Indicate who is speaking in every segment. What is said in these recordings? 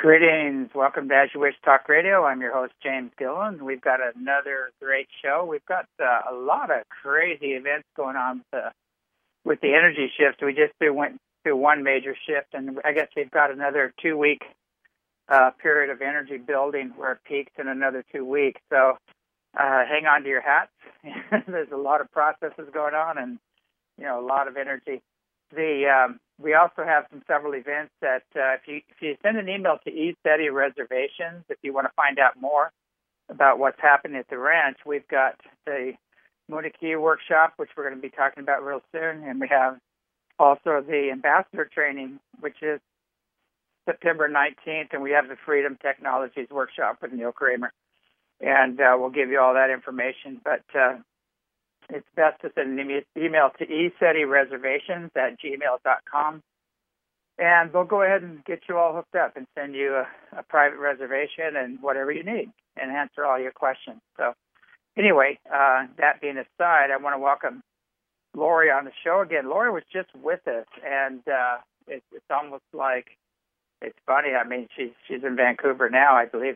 Speaker 1: Greetings. Welcome to As You Wish Talk Radio. I'm your host, James Gillen. We've got another great show. We've got a lot of crazy events going on with the energy shift. We just went through one major shift, and I guess we've got another 2-week period of energy building where it peaks in another 2 weeks. So hang on to your hats. There's a lot of processes going on and, a lot of energy. We also have several events that if you send an email to ESETI Reservations, if you want to find out more about what's happening at the ranch, we've got the Mauna Kea workshop, which we're going to be talking about real soon, and we have also the ambassador training, which is September 19th, and we have the Freedom Technologies workshop with Neil Kramer, and we'll give you all that information. But it's best to send an email to esetireservations@gmail.com, and we'll go ahead and get you all hooked up and send you a private reservation and whatever you need and answer all your questions. So anyway, that being aside, I want to welcome Lori on the show again. Lori was just with us, and it's almost like, it's funny. I mean, she's in Vancouver now, I believe,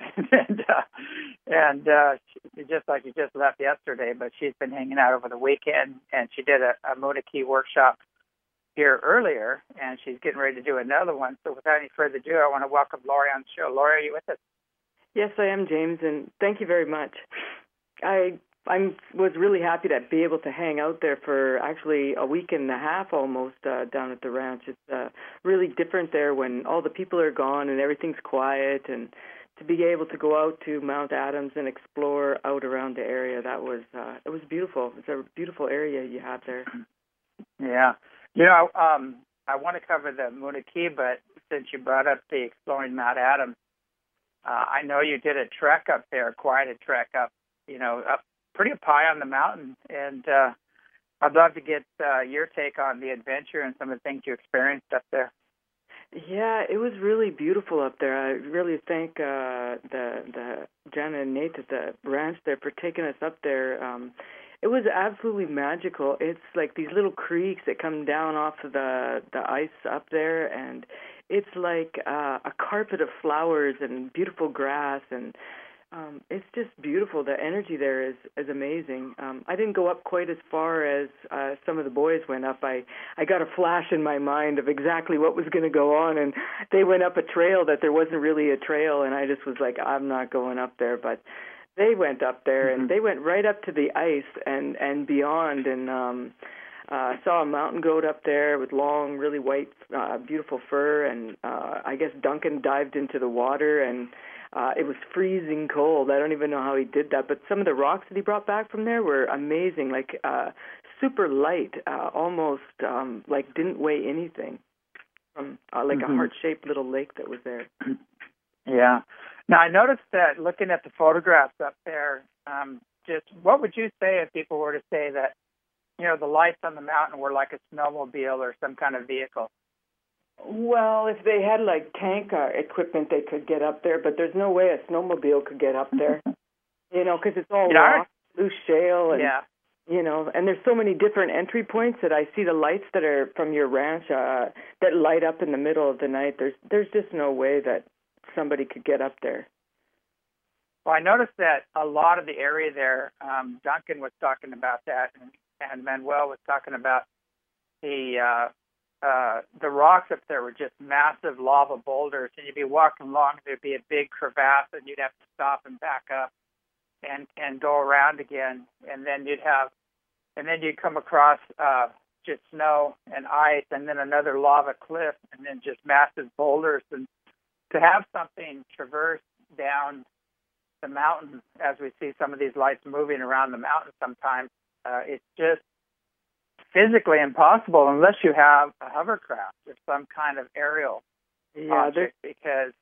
Speaker 1: and just like she just left yesterday. But she's been hanging out over the weekend, and she did a Mauna Kea workshop here earlier, and she's getting ready to do another one. So without any further ado, I want to welcome Lori on the show. Lori, are you with us?
Speaker 2: Yes, I am, James, and thank you very much. I was really happy to be able to hang out there for actually a week and a half almost down at the ranch. It's really different there when all the people are gone and everything's quiet, and to be able to go out to Mount Adams and explore out around the area, that was it was beautiful. It's a beautiful area you have there.
Speaker 1: Yeah. I want to cover the Mauna Kea, but since you brought up the exploring Mount Adams, I know you did a trek up there, quite a trek up, up pretty up high on the mountain, and I'd love to get your take on the adventure and some of the things you experienced up there.
Speaker 2: Yeah, it was really beautiful up there. I really thank the Jana and Nate at the ranch there for taking us up there. It was absolutely magical. It's like these little creeks that come down off of the ice up there, and it's like a carpet of flowers and beautiful grass, and it's just beautiful. The energy there is amazing. I didn't go up quite as far as some of the boys went up. I got a flash in my mind of exactly what was going to go on, and they went up a trail that there wasn't really a trail, and I just was like, I'm not going up there. But they went up there, and they went right up to the ice and beyond, and saw a mountain goat up there with long, really white, beautiful fur, and I guess Duncan dived into the water, and it was freezing cold. I don't even know how he did that, but some of the rocks that he brought back from there were amazing, like super light, almost like didn't weigh anything, from like a heart-shaped little lake that was there.
Speaker 1: Yeah. Now, I noticed that looking at the photographs up there, just what would you say if people were to say that, the lights on the mountain were like a snowmobile or some kind of vehicle?
Speaker 2: Well, if they had like tank equipment, they could get up there, but there's no way a snowmobile could get up there, because it's all rock, loose shale, and, and there's so many different entry points that I see the lights that are from your ranch that light up in the middle of the night. There's just no way that somebody could get up there.
Speaker 1: Well, I noticed that a lot of the area there, Duncan was talking about that, and Manuel was talking about the rocks up there were just massive lava boulders, and you'd be walking along, there'd be a big crevasse, and you'd have to stop and back up and go around again, and then you'd come across just snow and ice, and then another lava cliff, and then just massive boulders. And to have something traverse down the mountain, as we see some of these lights moving around the mountain sometimes, it's just physically impossible unless you have a hovercraft or some kind of aerial object, because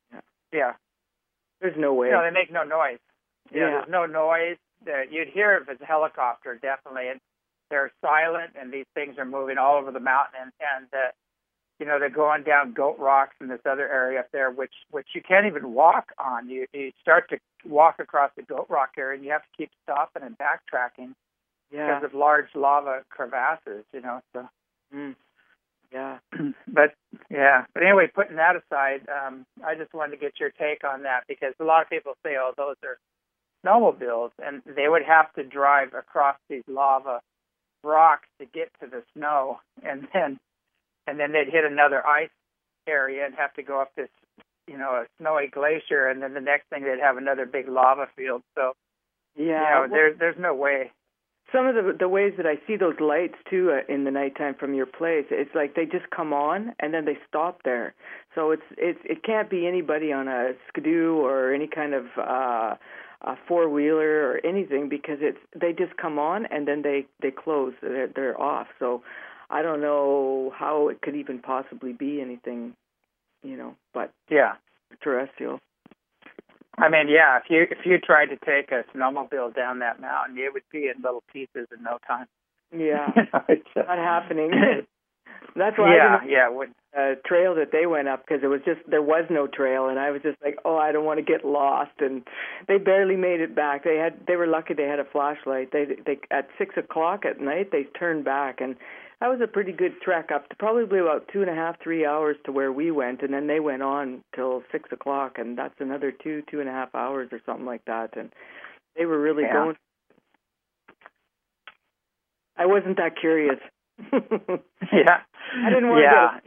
Speaker 2: there's no way.
Speaker 1: They make no noise. There's no noise. You'd hear it if it's a helicopter, definitely, and they're silent, and these things are moving all over the mountain, and they're going down Goat Rocks and this other area up there, which you can't even walk on. You start to walk across the Goat Rock area, and you have to keep stopping and backtracking because of large lava crevasses, So
Speaker 2: Yeah.
Speaker 1: But anyway, putting that aside, I just wanted to get your take on that, because a lot of people say, oh, those are snowmobiles, and they would have to drive across these lava rocks to get to the snow, and then they'd hit another ice area and have to go up this, a snowy glacier, and then the next thing they'd have another big lava field. So,
Speaker 2: yeah,
Speaker 1: there's no way.
Speaker 2: Some of the ways that I see those lights too in the nighttime from your place, it's like they just come on and then they stop there. So it can't be anybody on a skidoo or any kind of a four-wheeler or anything, because they just come on and then they close. They're off. So I don't know how it could even possibly be anything, but
Speaker 1: yeah,
Speaker 2: terrestrial.
Speaker 1: I mean, yeah, if you tried to take a snowmobile down that mountain, it would be in little pieces in no time.
Speaker 2: Yeah,
Speaker 1: it's
Speaker 2: not happening. That's why I didn't
Speaker 1: would.
Speaker 2: Trail that they went up, because there was no trail, and I was just like, oh, I don't want to get lost. And they barely made it back. They were lucky they had a flashlight. They at 6:00 at night they turned back, and that was a pretty good trek up to probably about 2.5, 3 hours to where we went, and then they went on till 6:00, and that's another 2.5 hours or something like that. And they were really going. I wasn't that curious.
Speaker 1: Yeah,
Speaker 2: I didn't want to.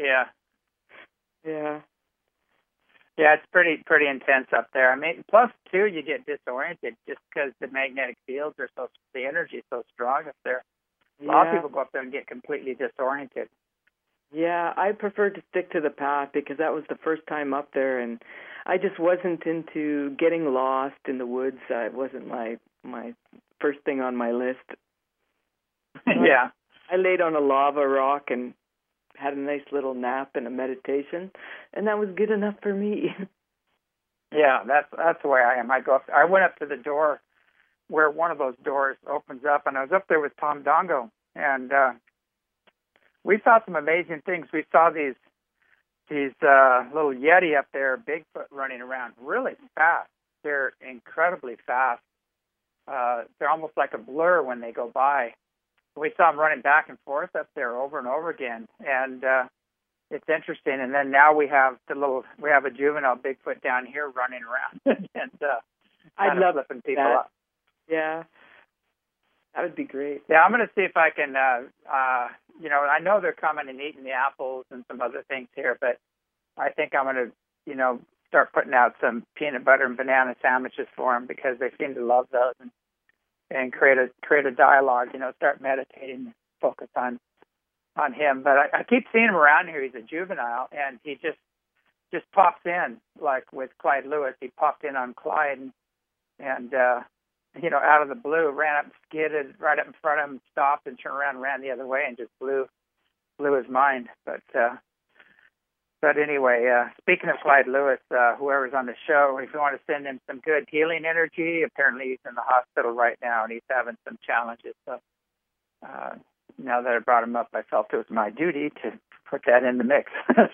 Speaker 1: Yeah, it's pretty intense up there. I mean, plus too, you get disoriented just because the magnetic fields are the energy is so strong up there. A lot of people go up there and get completely disoriented.
Speaker 2: Yeah, I preferred to stick to the path, because that was the first time up there, and I just wasn't into getting lost in the woods. It wasn't my first thing on my list.
Speaker 1: Yeah.
Speaker 2: I laid on a lava rock and had a nice little nap and a meditation, and that was good enough for me.
Speaker 1: Yeah, that's the way I am. I went up to the door where one of those doors opens up, and I was up there with Tom Dongo, and we saw some amazing things. We saw these little Yeti up there, Bigfoot, running around really fast. They're incredibly fast. They're almost like a blur when they go by. We saw them running back and forth up there over and over again, and it's interesting. And then now we have a juvenile Bigfoot down here running around and
Speaker 2: I'd love
Speaker 1: flipping people
Speaker 2: that.
Speaker 1: up.
Speaker 2: Yeah, that would be great.
Speaker 1: Yeah, I'm going to see if I can. I know they're coming and eating the apples and some other things here, but I think I'm going to, start putting out some peanut butter and banana sandwiches for them, because they seem to love those. And create a dialogue, start meditating, focus on him. But I keep seeing him around here. He's a juvenile, and he just pops in, like with Clyde Lewis. He popped in on Clyde, and out of the blue, ran up and skidded right up in front of him, stopped and turned around and ran the other way, and just blew his mind. But anyway, speaking of Clyde Lewis, whoever's on the show, if you want to send him some good healing energy, apparently he's in the hospital right now and he's having some challenges. So now that I brought him up, I felt it was my duty to put that in the mix.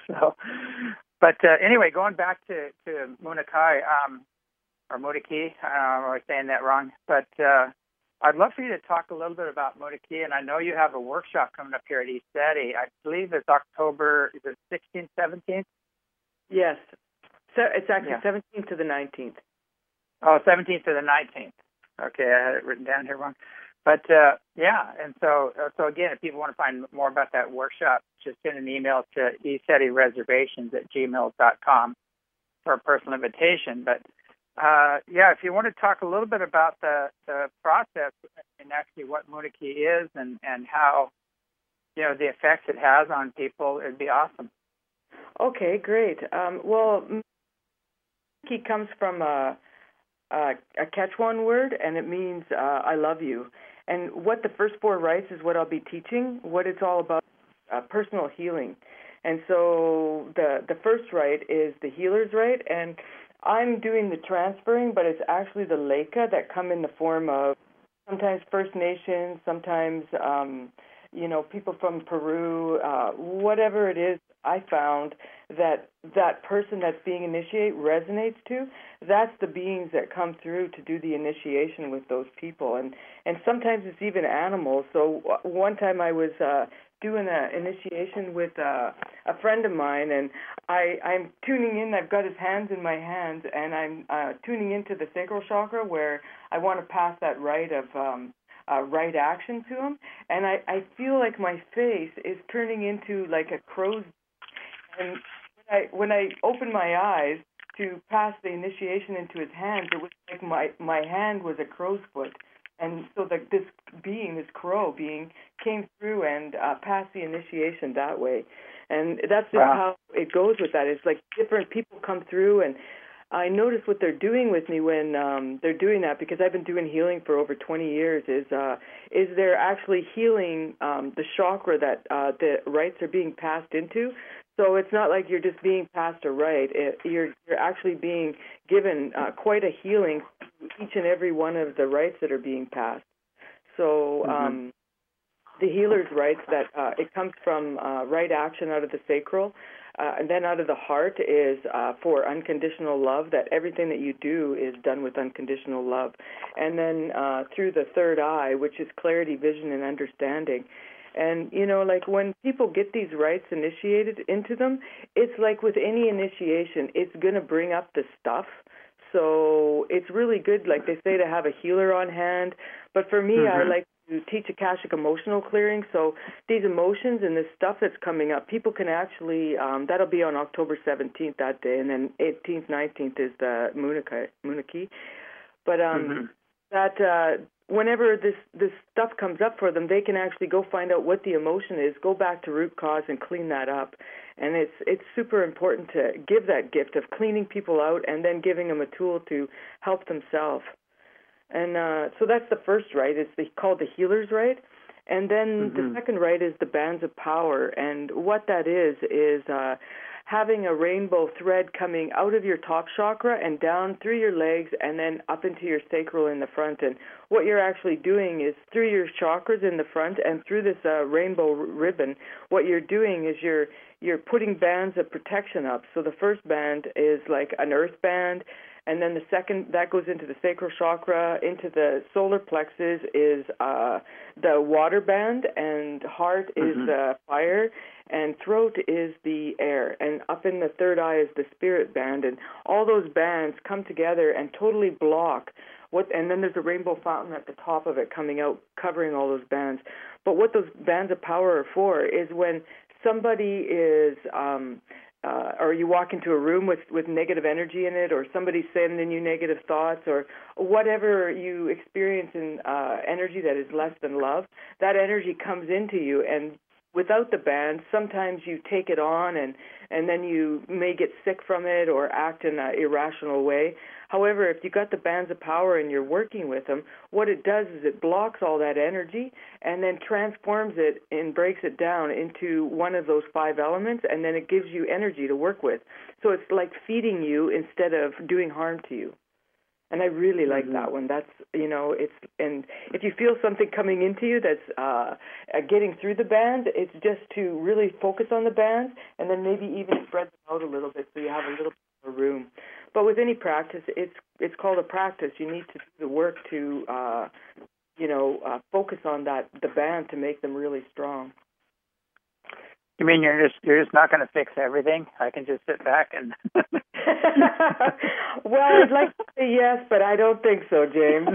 Speaker 1: But anyway, going back to Munakai, or Mudaki, I'm always saying that wrong, but I'd love for you to talk a little bit about Mudaki, and I know you have a workshop coming up here at East City. I believe it's October, is it 16th, 17th?
Speaker 2: Yes. So it's actually 17th to the 19th.
Speaker 1: Oh, 17th to the 19th. Okay, I had it written down here wrong. But, and so again, if people want to find more about that workshop, just send an email to eastcityreservations@gmail.com for a personal invitation. But if you want to talk a little bit about the process and actually what Mudaki is and how, the effects it has on people, it'd be awesome.
Speaker 2: Okay, great. Mudaki comes from a Quechua word, and it means I love you. And what the first 4 rites is what I'll be teaching, what it's all about, personal healing. And so the first rite is the healer's rite, and I'm doing the transferring, but it's actually the Leka that come in the form of sometimes First Nations, sometimes, people from Peru, whatever it is I found that person that's being initiated resonates to, that's the beings that come through to do the initiation with those people. And sometimes it's even animals. So one time I was doing an initiation with a friend of mine, and I'm tuning in. I've got his hands in my hands, and I'm tuning into the sacral chakra where I want to pass that rite of right action to him. And I feel like my face is turning into like a crow's. And when I opened my eyes to pass the initiation into his hands, it was like my hand was a crow's foot. And so this crow being, came through and passed the initiation that way. And that's just how it goes with that. It's like different people come through, and I notice what they're doing with me when they're doing that, because I've been doing healing for over 20 years, is they're actually healing the chakra that the rites are being passed into. So it's not like you're just being passed a rite. You're actually being given quite a healing to each and every one of the rites that are being passed. So the healer's rites, that it comes from right action out of the sacral, and then out of the heart is for unconditional love, that everything that you do is done with unconditional love. And then through the third eye, which is clarity, vision, and understanding. And, like when people get these rites initiated into them, it's like with any initiation, it's going to bring up the stuff. So it's really good, like they say, to have a healer on hand. But for me, I like to teach Akashic emotional clearing. So these emotions and this stuff that's coming up, people can actually, that'll be on October 17th that day. And then 18th, 19th is the Munaki. But that whenever this stuff comes up for them, they can actually go find out what the emotion is, go back to root cause and clean that up. And it's super important to give that gift of cleaning people out and then giving them a tool to help themselves. And so that's the first rite. It's called the healer's rite. And then the second rite is the bands of power. And what that is having a rainbow thread coming out of your top chakra and down through your legs and then up into your sacral in the front. And what you're actually doing is through your chakras in the front and through this rainbow ribbon, what you're doing is you're putting bands of protection up. So the first band is like an earth band, and then the second, that goes into the sacral chakra, into the solar plexus is the water band, and heart is the fire, and throat is the air, and up in the third eye is the spirit band, and all those bands come together and totally block and then there's a rainbow fountain at the top of it coming out, covering all those bands. But what those bands of power are for is when somebody is or you walk into a room with negative energy in it, or somebody's sending you negative thoughts, or whatever you experience in energy that is less than love, that energy comes into you, and without the band, sometimes you take it on and then you may get sick from it or act in an irrational way. However, if you got the bands of power and you're working with them, what it does is it blocks all that energy and then transforms it and breaks it down into one of those 5 elements, and then it gives you energy to work with. So it's like feeding you instead of doing harm to you. And I really like that one. That's, and if you feel something coming into you that's getting through the band, it's just to really focus on the band and then maybe even spread them out a little bit so you have a little bit more room. But with any practice, it's called a practice. You need to do the work to, focus on the band to make them really strong.
Speaker 1: You mean you're just not going to fix everything? I can just sit back and.
Speaker 2: Well, I'd like to say yes, but I don't think so, James.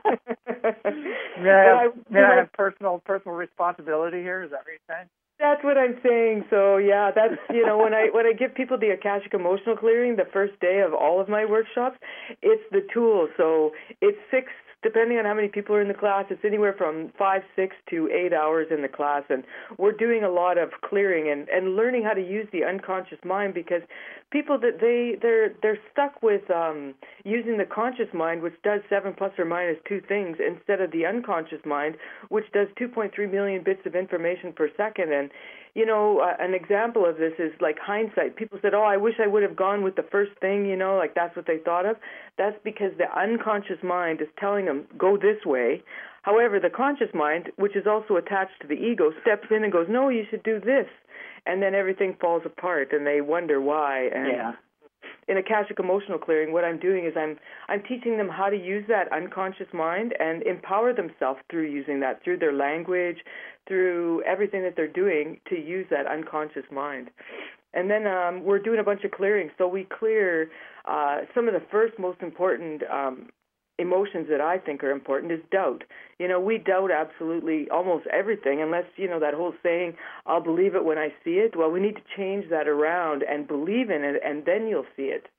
Speaker 1: May I have personal responsibility here? Is that what you're saying?
Speaker 2: That's what I'm saying. So yeah, that's when I give people the Akashic emotional clearing the first day of all of my workshops, it's the tool. So it's 6. Depending on how many people are in the class, it's anywhere from 5, 6 to 8 hours in the class, and we're doing a lot of clearing and learning how to use the unconscious mind, because people that they're stuck with using the conscious mind, which does 7 plus or minus 2 things, instead of the unconscious mind, which does 2.3 million bits of information per second. And an example of this is like hindsight. People said, "Oh, I wish I would have gone with the first thing," like that's what they thought of. That's because the unconscious mind is telling them, go this way. However, the conscious mind, which is also attached to the ego, steps in and goes, no, you should do this. And then everything falls apart and they wonder why. And in Akashic Emotional Clearing, what I'm doing is I'm teaching them how to use that unconscious mind and empower themselves through using that, through their language, through everything that they're doing to use that unconscious mind. And then we're doing a bunch of clearing. So we clear some of the first most important emotions that I think are important is doubt. We doubt absolutely almost everything unless, that whole saying, I'll believe it when I see it. Well, we need to change that around and believe in it, and then you'll see it.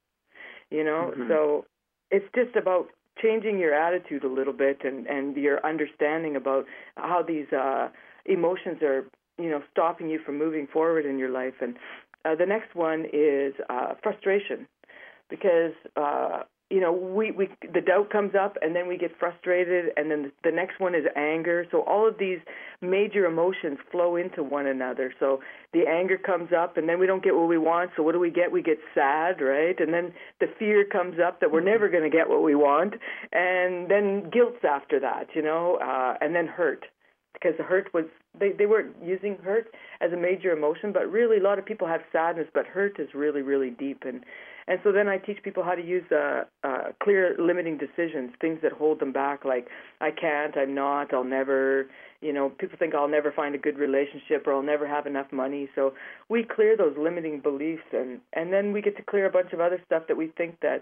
Speaker 2: So it's just about changing your attitude a little bit and your understanding about how these emotions are, stopping you from moving forward in your life. And the next one is frustration, because we the doubt comes up, and then we get frustrated, and then the next one is anger. So all of these major emotions flow into one another. So the anger comes up, and then we don't get what we want. So what do we get? We get sad, right? And then the fear comes up that we're never going to get what we want, and then guilt's after that, and then hurt. Because the hurt was, they weren't using hurt as a major emotion, but really a lot of people have sadness, but hurt is really, really deep. And so then I teach people how to use clear limiting decisions, things that hold them back, like I can't, I'm not, I'll never, people think I'll never find a good relationship or I'll never have enough money. So we clear those limiting beliefs, and then we get to clear a bunch of other stuff that we think that,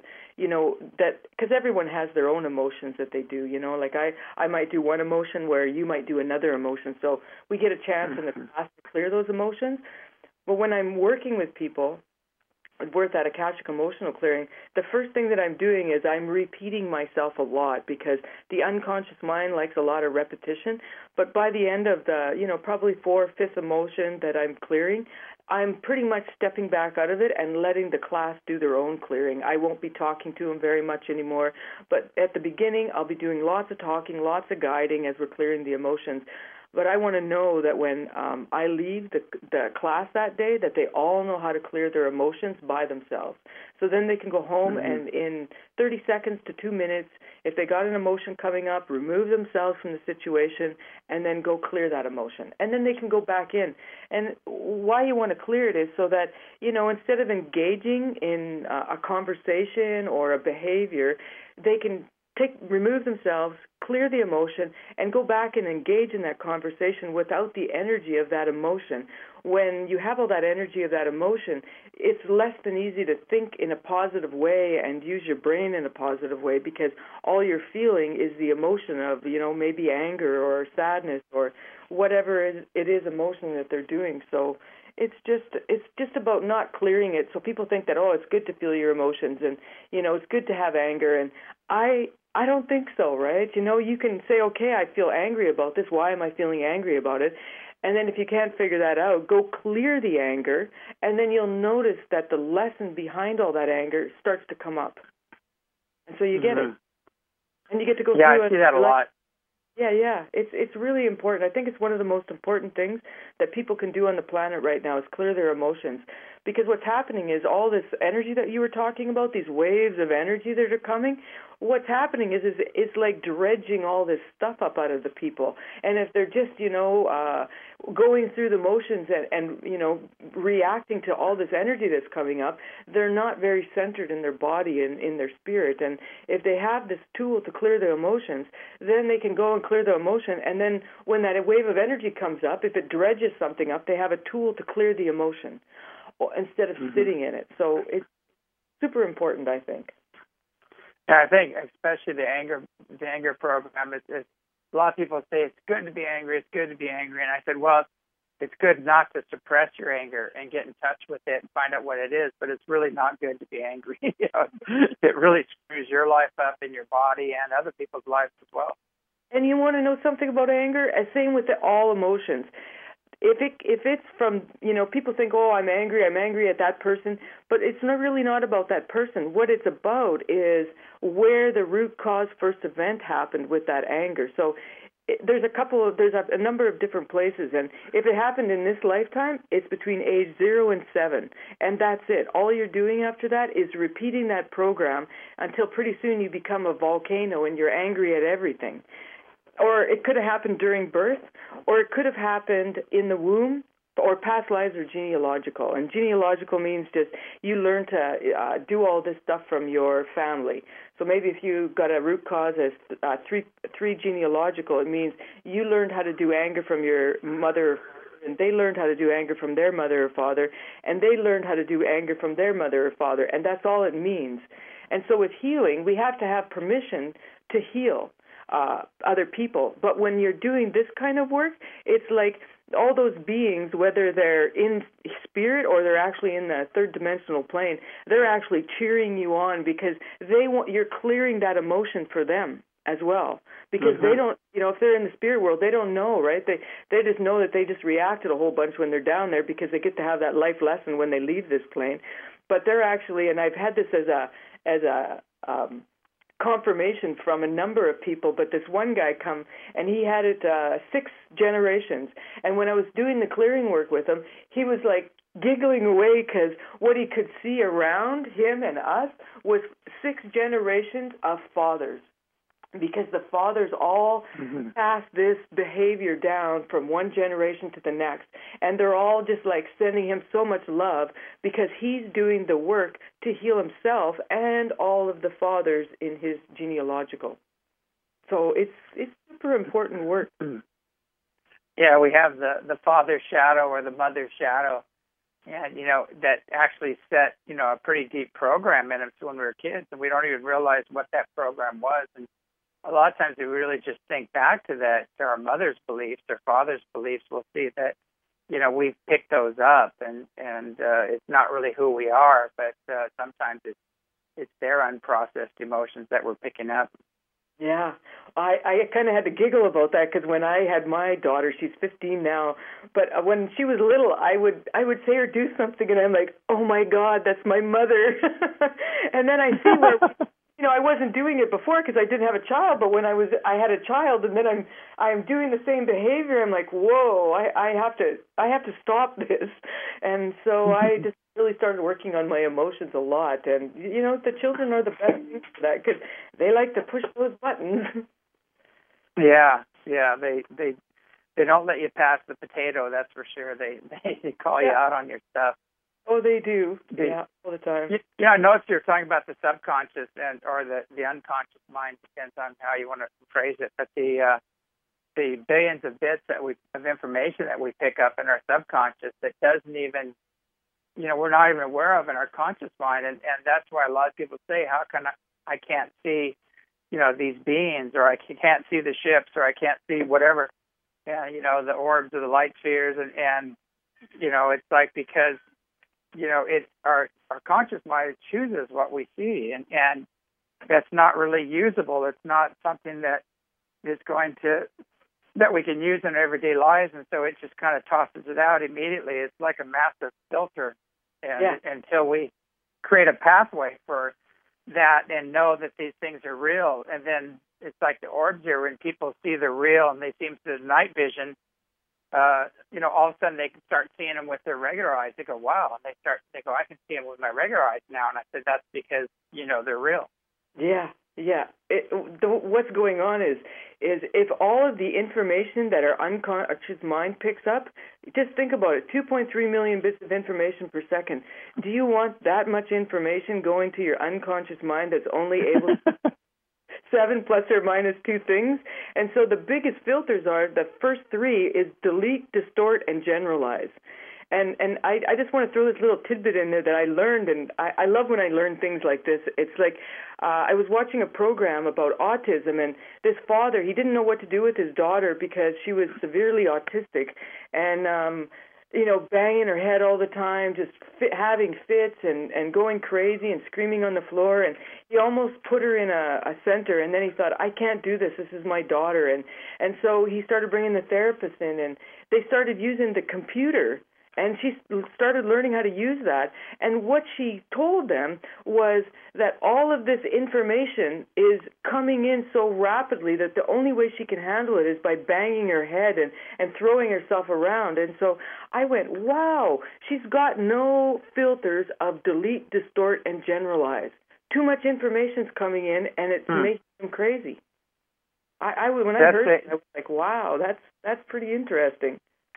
Speaker 2: that, because everyone has their own emotions that they do, like I might do one emotion where you might do another emotion. So we get a chance in the class to clear those emotions. But when I'm working with people, worth that Akashic Emotional Clearing, the first thing that I'm doing is I'm repeating myself a lot, because the unconscious mind likes a lot of repetition. But by the end of the, probably 4th or 5th emotion that I'm clearing, I'm pretty much stepping back out of it and letting the class do their own clearing. I won't be talking to them very much anymore. But at the beginning, I'll be doing lots of talking, lots of guiding as we're clearing the emotions. But I want to know that when I leave the class that day, that they all know how to clear their emotions by themselves. So then they can go home and in 30 seconds to 2 minutes, if they got an emotion coming up, remove themselves from the situation and then go clear that emotion. And then they can go back in. And why you want to clear it is so that, instead of engaging in a conversation or a behavior, they can remove themselves, clear the emotion, and go back and engage in that conversation without the energy of that emotion. When you have all that energy of that emotion, it's less than easy to think in a positive way and use your brain in a positive way, because all you're feeling is the emotion of, maybe anger or sadness or whatever it is emotion that they're doing. So it's just about not clearing it. So people think that, it's good to feel your emotions and, it's good to have anger. And I don't think so, right? You can say, okay, I feel angry about this. Why am I feeling angry about it? And then if you can't figure that out, go clear the anger, and then you'll notice that the lesson behind all that anger starts to come up. And so you get it. And you get to go through it.
Speaker 1: Yeah, I see that a lot.
Speaker 2: Yeah. It's really important. I think it's one of the most important things that people can do on the planet right now is clear their emotions. Because what's happening is all this energy that you were talking about, these waves of energy that are coming, what's happening is it's like dredging all this stuff up out of the people. And if they're just, going through the motions and reacting to all this energy that's coming up, they're not very centered in their body and in their spirit. And if they have this tool to clear their emotions, then they can go and clear the emotion. And then when that wave of energy comes up, if it dredges something up, they have a tool to clear the emotion instead of sitting in it. So it's super important, I think.
Speaker 1: Yeah, I think especially the anger program. It's a lot of people say it's good to be angry. It's good to be angry, and I said, well, it's good not to suppress your anger and get in touch with it and find out what it is. But it's really not good to be angry. It really screws your life up and your body and other people's lives as well.
Speaker 2: And you want to know something about anger? Same with all emotions. If it's from, people think, I'm angry at that person, but it's really not about that person. What it's about is where the root cause first event happened with that anger. So there's a number of different places, and if it happened in this lifetime, it's between age 0 and 7, and that's it. All you're doing after that is repeating that program until pretty soon you become a volcano and you're angry at everything. Or it could have happened during birth, or it could have happened in the womb, or past lives are genealogical. And genealogical means just you learn to do all this stuff from your family. So maybe if you got a root cause as three genealogical, it means you learned how to do anger from your mother, and they learned how to do anger from their mother or father, and they learned how to do anger from their mother or father, and that's all it means. And so with healing, we have to have permission to heal other people. But when you're doing this kind of work, it's like all those beings, whether they're in spirit or they're actually in the third dimensional plane, they're actually cheering you on because you're clearing that emotion for them as well. Because they don't, if they're in the spirit world, they don't know, right? They just know that they just reacted a whole bunch when they're down there because they get to have that life lesson when they leave this plane. But they're actually, and I've had this as a confirmation from a number of people, but this one guy come and he had it 6 generations, and when I was doing the clearing work with him, he was like giggling away because what he could see around him and us was 6 generations of fathers, because the fathers all pass this behavior down from one generation to the next, and they're all just like sending him so much love because he's doing the work to heal himself and all of the fathers in his genealogical. So it's super important work.
Speaker 1: Yeah, we have the father's shadow or the mother's shadow, and that actually set a pretty deep program in us when we were kids, and we don't even realize what that program was. And a lot of times we really just think back to that, to our mother's beliefs or father's beliefs. We'll see that, we've picked those up, and it's not really who we are, but sometimes it's their unprocessed emotions that we're picking up.
Speaker 2: Yeah, I kind of had to giggle about that because when I had my daughter, she's 15 now, but when she was little, I would say her do something, and I'm like, oh my God, that's my mother, and then I see where. I wasn't doing it before because I didn't have a child, but when I had a child, and then I'm doing the same behavior. I'm like, whoa, I have to stop this, and so I just really started working on my emotions a lot. And the children are the best things for that because they like to push those buttons.
Speaker 1: Yeah, they don't let you pass the potato. That's for sure. They call you out on your stuff.
Speaker 2: Oh, they do. Yeah, all the time.
Speaker 1: I noticed you're talking about the subconscious or the unconscious mind, depends on how you want to phrase it. But the billions of bits of information that we pick up in our subconscious that doesn't even, we're not even aware of in our conscious mind, and that's why a lot of people say, how can I can't see, these beings, or I can't see the ships, or I can't see whatever, the orbs or the light spheres, and it's like because. It's our conscious mind chooses what we see, and that's not really usable. It's not something that is that we can use in our everyday lives, and so it just kind of tosses it out immediately. It's like a massive filter, and until we create a pathway for that and know that these things are real, and then it's like the orbs here when people see the real and they seem to the night vision. All of a sudden they can start seeing them with their regular eyes. They go, wow. And they go, I can see them with my regular eyes now. And I said, that's because, they're real.
Speaker 2: Yeah. What's going on is if all of the information that our unconscious mind picks up, just think about it, 2.3 million bits of information per second. Do you want that much information going to your unconscious mind that's only able to 7 plus or minus 2 things? And so the biggest filters are, the first 3 is delete, distort, and generalize. And I just want to throw this little tidbit in there that I learned, and I love when I learn things like this. It's like I was watching a program about autism, and this father, he didn't know what to do with his daughter because she was severely autistic, and banging her head all the time, just having fits and going crazy and screaming on the floor. And he almost put her in a center, and then he thought, I can't do this. This is my daughter. And so he started bringing the therapist in, and they started using the computer. And she started learning how to use that. And what she told them was that all of this information is coming in so rapidly that the only way she can handle it is by banging her head and throwing herself around. And so I went, wow, she's got no filters of delete, distort, and generalize. Too much information's coming in, and it's making them crazy. When I heard it, I was like, wow, that's pretty interesting.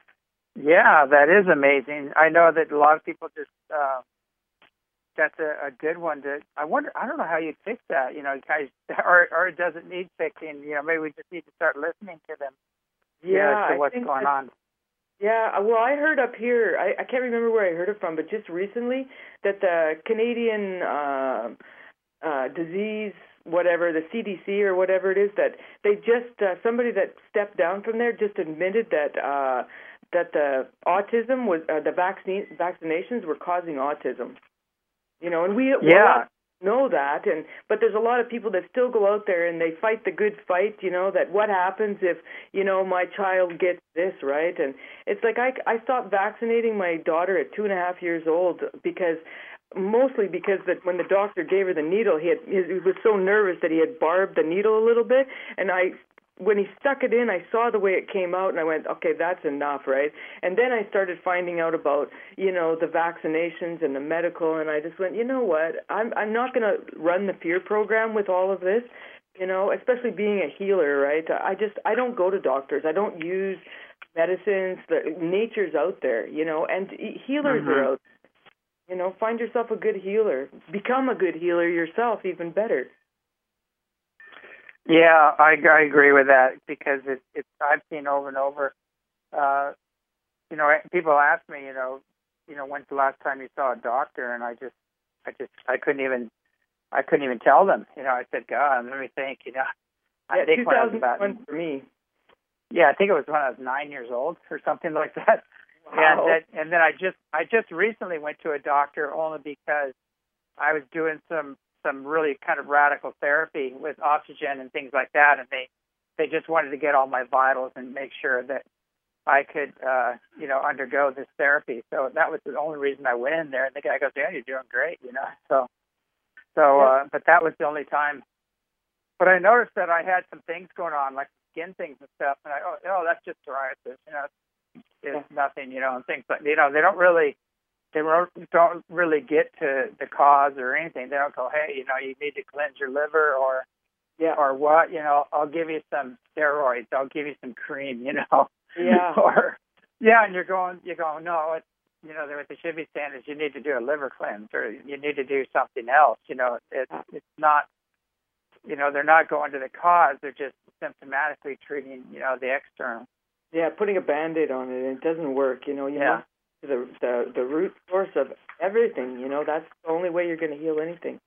Speaker 1: Yeah, that is amazing. I know that a lot of people just that's a good one. To I wonder. I don't know how you'd fix that. Guys, or it doesn't need fixing. Maybe we just need to start listening to them.
Speaker 2: Yeah,
Speaker 1: To what's going on.
Speaker 2: Yeah, well, I heard up here, I can't remember where I heard it from, but just recently that the Canadian disease, whatever, the CDC or whatever it is, that they just, somebody that stepped down from there just admitted that the autism was, the vaccinations were causing autism. And we know that, but there's a lot of people that still go out there and they fight the good fight, that what happens if, my child gets this, right? And it's like I stopped vaccinating my daughter at 2.5 years old mostly because that when the doctor gave her the needle, he was so nervous that he had barbed the needle a little bit, and when he stuck it in, I saw the way it came out, and I went, okay, that's enough, right? And then I started finding out about, the vaccinations and the medical, and I just went, you know what? I'm not going to run the fear program with all of this, especially being a healer, right? I don't go to doctors. I don't use medicines. Nature's out there, and healers are out there. Find yourself a good healer. Become a good healer yourself, even better.
Speaker 1: Yeah, I agree with that because it's I've seen over and over. People ask me, when's the last time you saw a doctor, and I couldn't even tell them. I said, God, let me think. I think when I was about
Speaker 2: for me.
Speaker 1: Yeah, I think it was when I was 9 years old or something like that.
Speaker 2: Wow.
Speaker 1: And then I just recently went to a doctor only because I was doing some really kind of radical therapy with oxygen and things like that, and they just wanted to get all my vitals and make sure that I could undergo this therapy. So that was the only reason I went in there. And the guy goes, "Yeah, you're doing great," But that was the only time. But I noticed that I had some things going on, like skin things and stuff, and that's just psoriasis, it's nothing, and things like they don't really get to the cause or anything. They don't go, hey, you need to cleanse your liver or what, I'll give you some steroids, I'll give you some cream,
Speaker 2: Yeah.
Speaker 1: And you're going, no, it's, what they should be saying is you need to do a liver cleanse or you need to do something else. It's not, they're not going to the cause. They're just symptomatically treating, the external.
Speaker 2: Yeah, putting a Band-Aid on it, and it doesn't work. You must the root source of everything. That's the only way you're going to heal anything.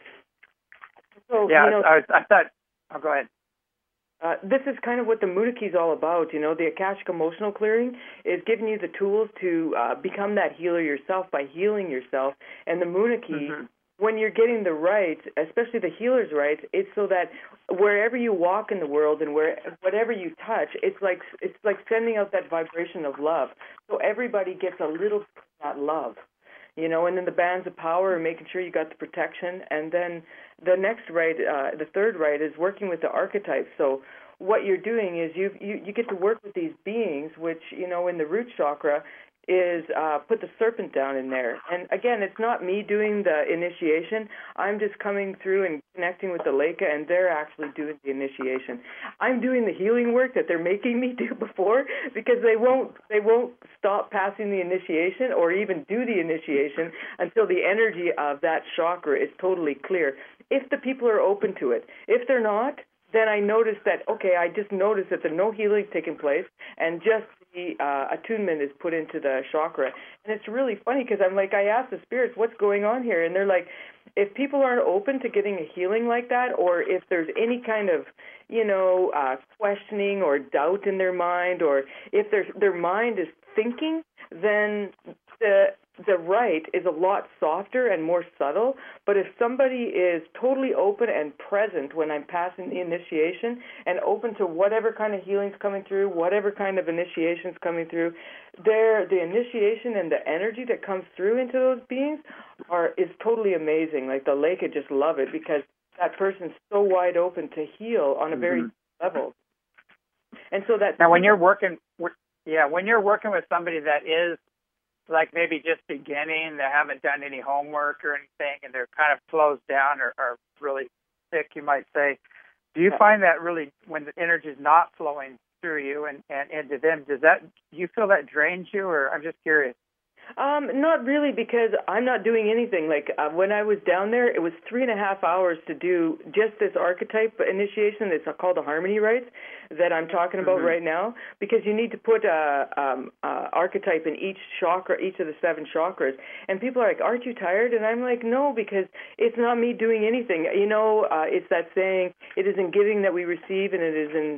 Speaker 2: So,
Speaker 1: I thought. Oh, go ahead.
Speaker 2: This is kind of what the Mudokee is all about. The Akashic Emotional Clearing is giving you the tools to become that healer yourself by healing yourself. And the Mudokee, when you're getting the rights, especially the healer's rights, it's so that wherever you walk in the world and whatever you touch, it's like sending out that vibration of love. So everybody gets a little of that love. And then the bands of power and making sure you got the protection. And then the next right, the third right, is working with the archetypes. So what you're doing is you get to work with these beings, which, in the root chakra is put the serpent down in there. And again, it's not me doing the initiation. I'm just coming through and connecting with the Leica, and they're actually doing the initiation. I'm doing the healing work that they're making me do before, because they won't stop passing the initiation or even do the initiation until the energy of that chakra is totally clear. If the people are open to it. If they're not, then I noticed that, I just noticed that there's no healing taking place, and just the attunement is put into the chakra. And it's really funny because I asked the spirits, what's going on here? And they're like, if people aren't open to getting a healing like that, or if there's any kind of, questioning or doubt in their mind, or if their mind is thinking, then the right is a lot softer and more subtle. But if somebody is totally open and present when I'm passing the initiation and open to whatever kind of healing's coming through, whatever kind of initiation's coming through, the initiation and the energy that comes through into those beings is totally amazing. Like the Leica just love it because that person's so wide open to heal on a very level. And so that
Speaker 1: now when you're working with somebody that is like maybe just beginning, they haven't done any homework or anything, and they're kind of closed down or really sick, you might say, Do you find that really, when the energy is not flowing through you and into them, do you feel that drains you, or I'm just curious?
Speaker 2: Not really, because I'm not doing anything. Like when I was down there, it was 3.5 hours to do just this archetype initiation. It's called the Harmony Rites that I'm talking about right now, because you need to put a archetype in each chakra, each of the 7 chakras. And people are like, "Aren't you tired?" And I'm like, "No, because it's not me doing anything." You know, it's that saying, "It is in giving that we receive, and it is in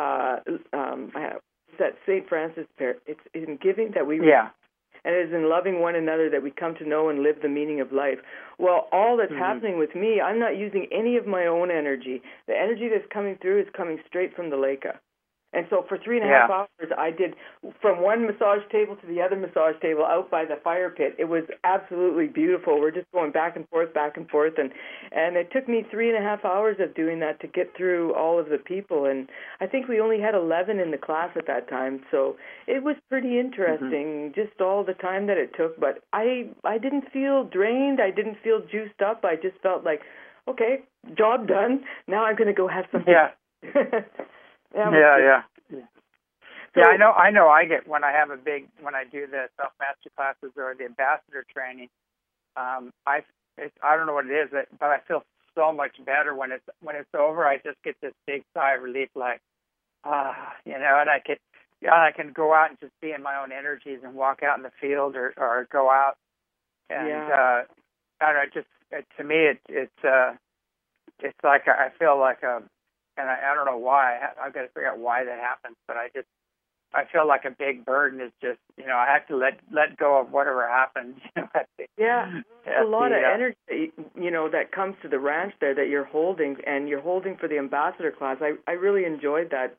Speaker 2: that St. Francis prayer. It's in giving that we receive."
Speaker 1: Yeah.
Speaker 2: And it is in loving one another that we come to know and live the meaning of life. Well, all that's happening with me, I'm not using any of my own energy. The energy that's coming through is coming straight from the Leica. And so for 3.5 hours, I did from one massage table to the other massage table out by the fire pit. It was absolutely beautiful. We're just going back and forth, and it took me 3.5 hours of doing that to get through all of the people. And I think we only had 11 in the class at that time, so it was pretty interesting, just all the time that it took. But I didn't feel drained. I didn't feel juiced up. I just felt like, okay, job done. Now I'm going to go have something.
Speaker 1: Yeah. Yeah. So, I know. I get when I do the self mastery classes or the ambassador training. I don't know what it is, but I feel so much better when it's over. I just get this big sigh of relief, like, and I can go out and just be in my own energies and walk out in the field or go out and I don't know. Just to me, it's like I feel like and I don't know why. I've got to figure out why that happens, but I feel like a big burden is just, I have to let go of whatever happens.
Speaker 2: A lot of energy, that comes to the ranch there that you're holding, and you're holding for the ambassador class. I really enjoyed that.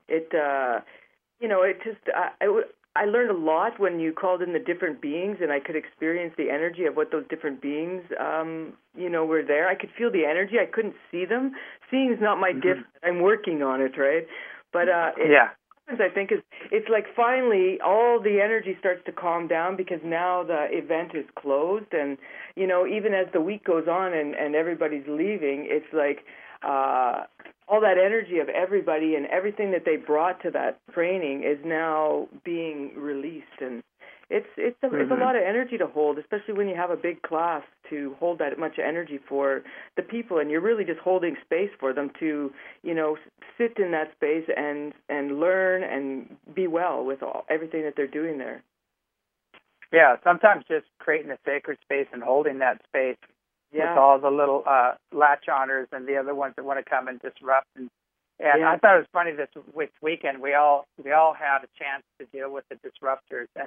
Speaker 2: I learned a lot when you called in the different beings, and I could experience the energy of what those different beings, were there. I could feel the energy. I couldn't see them. Seeing is not my gift. I'm working on it, right? But I think it's like finally all the energy starts to calm down, because now the event is closed, and even as the week goes on and everybody's leaving, it's like all that energy of everybody and everything that they brought to that training is now being released, and it's a lot of energy to hold, especially when you have a big class, to hold that much energy for the people, and you're really just holding space for them to sit in that space and learn and be well with everything that they're doing there.
Speaker 1: Yeah, sometimes just creating a sacred space and holding that space with all the little latch-oners and the other ones that want to come and disrupt. And I thought it was funny this weekend we all had a chance to deal with the disruptors, and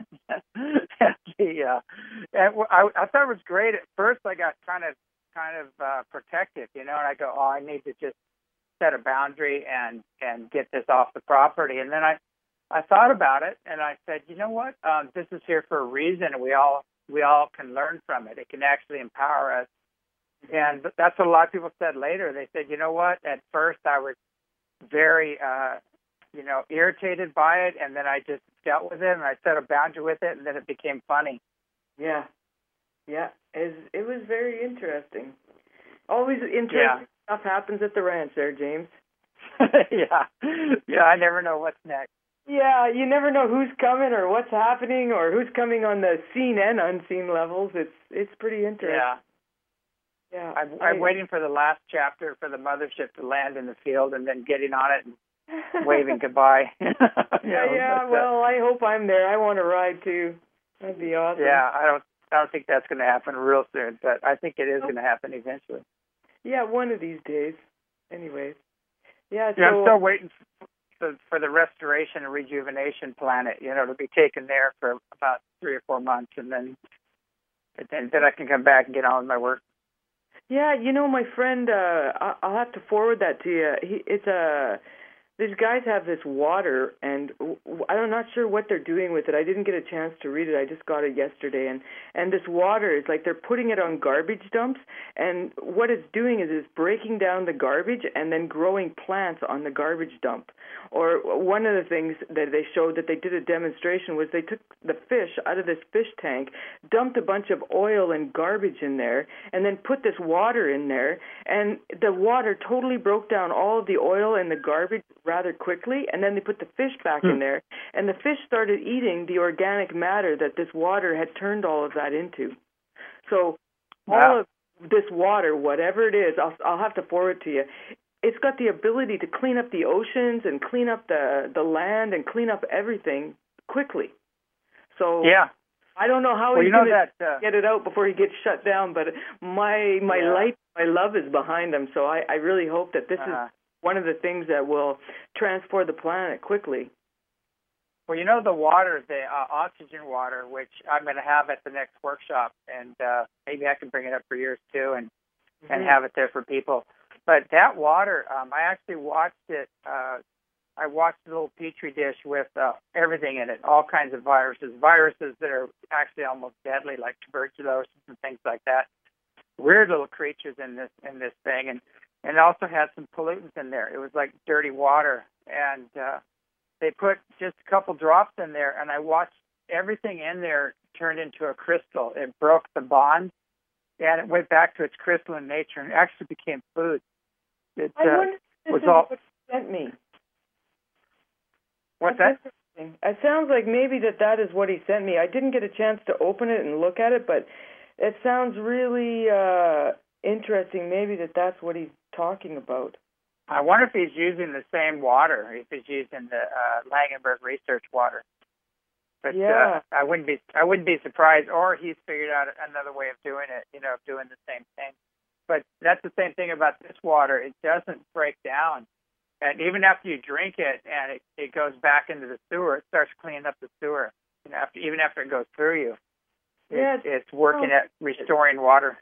Speaker 1: I thought it was great. At first, I got kind of protective, and I go, I need to just set a boundary and get this off the property. And then I thought about it, and I said, you know what? This is here for a reason, and we all can learn from it. It can actually empower us. And that's what a lot of people said later. They said, you know what? At first, I was very, irritated by it, and then I just dealt with it, and I set a boundary with it, and then it became funny.
Speaker 2: Yeah. It was very interesting. Always interesting stuff happens at the ranch there, James.
Speaker 1: I never know what's next.
Speaker 2: Yeah, you never know who's coming or what's happening or who's coming on the seen and unseen levels. It's pretty interesting. Yeah.
Speaker 1: I'm waiting for the last chapter for the mothership to land in the field, and then getting on it and waving goodbye.
Speaker 2: Well, I hope I'm there. I want to ride too. That'd be awesome.
Speaker 1: Yeah, I don't think that's going to happen real soon, but I think it is going to happen eventually.
Speaker 2: Yeah, one of these days. Anyways. Yeah,
Speaker 1: I'm still waiting for the restoration and rejuvenation planet, to be taken there for about 3 or 4 months, and then I can come back and get on with my work. Yeah,
Speaker 2: my friend, I'll have to forward that to you. It's a these guys have this water, and I'm not sure what they're doing with it. I didn't get a chance to read it. I just got it yesterday, and this water is like they're putting it on garbage dumps, and what it's doing is it's breaking down the garbage and then growing plants on the garbage dump. Or one of the things that they showed that they did a demonstration was they took the fish out of this fish tank, dumped a bunch of oil and garbage in there, and then put this water in there, and the water totally broke down all of the oil and the garbage rather quickly, and then they put the fish back in there, and the fish started eating the organic matter that this water had turned all of that into. So all of this water, whatever it is, I'll have to forward to you, it's got the ability to clean up the oceans and clean up the land and clean up everything quickly. So
Speaker 1: yeah.
Speaker 2: I don't know how he's going to get it out before he gets shut down, but my love is behind him, so I really hope that this is one of the things that will transport the planet quickly.
Speaker 1: Well, the water, the oxygen water, which I'm going to have at the next workshop, and maybe I can bring it up for yours too and have it there for people. But that water, I actually watched it. I watched a little petri dish with everything in it, all kinds of viruses that are actually almost deadly, like tuberculosis and things like that. Weird little creatures in this thing, and it also had some pollutants in there. It was like dirty water, and they put just a couple drops in there, and I watched everything in there turn into a crystal. It broke the bond, and it went back to its crystalline nature, and actually became food. It
Speaker 2: I wonder if this
Speaker 1: was
Speaker 2: is
Speaker 1: all.
Speaker 2: what you sent me.
Speaker 1: What's
Speaker 2: That's
Speaker 1: that?
Speaker 2: interesting. It sounds like maybe that is what he sent me. I didn't get a chance to open it and look at it, but it sounds really interesting. Maybe that's what he's talking about.
Speaker 1: I wonder if he's using the same water, if he's using the Langenberg research water. But I wouldn't be surprised, or he's figured out another way of doing it, of doing the same thing. But that's the same thing about this water. It doesn't break down. And even after you drink it and it goes back into the sewer, it starts cleaning up the sewer. Even after it goes through you, it's working at restoring water.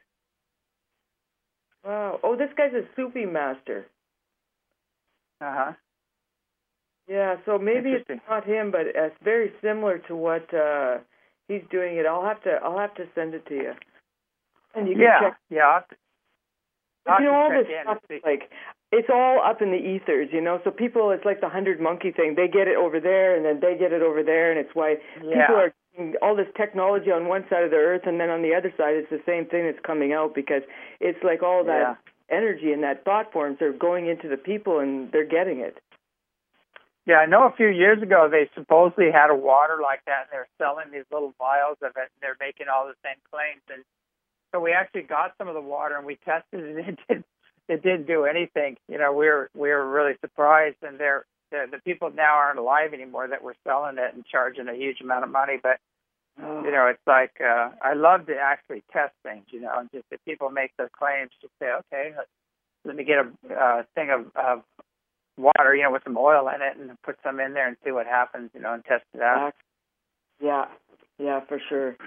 Speaker 2: Wow. Oh, this guy's a Sufi master.
Speaker 1: Uh-huh.
Speaker 2: Yeah, so maybe it's not him, but it's very similar to what he's doing. I'll have to send it to you, and you can check.
Speaker 1: Yeah.
Speaker 2: But all this stuff, like, it's all up in the ethers, So people, it's like the 100 monkey thing. They get it over there, and then they get it over there, and it's why people are getting all this technology on one side of the earth, and then on the other side, it's the same thing that's coming out, because it's like all that energy and that thought forms are going into the people, and they're getting it.
Speaker 1: Yeah, I know a few years ago they supposedly had a water like that, and they were selling these little vials of it, and they're making all the same claims. And so we actually got some of the water, and we tested it, and it didn't do anything. We were really surprised, and the people now aren't alive anymore that were selling it and charging a huge amount of money. But it's like I love to actually test things. And just if people make their claims, just say, okay, let me get a thing of water, with some oil in it, and put some in there and see what happens, and test it out.
Speaker 2: Yeah, for sure.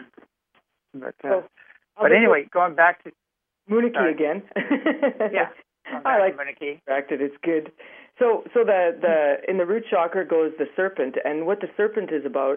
Speaker 1: But anyway, going back to
Speaker 2: Munich-y again.
Speaker 1: Yeah,
Speaker 2: I like
Speaker 1: Munich-y.
Speaker 2: It's good. So the in the root chakra goes the serpent, and what the serpent is about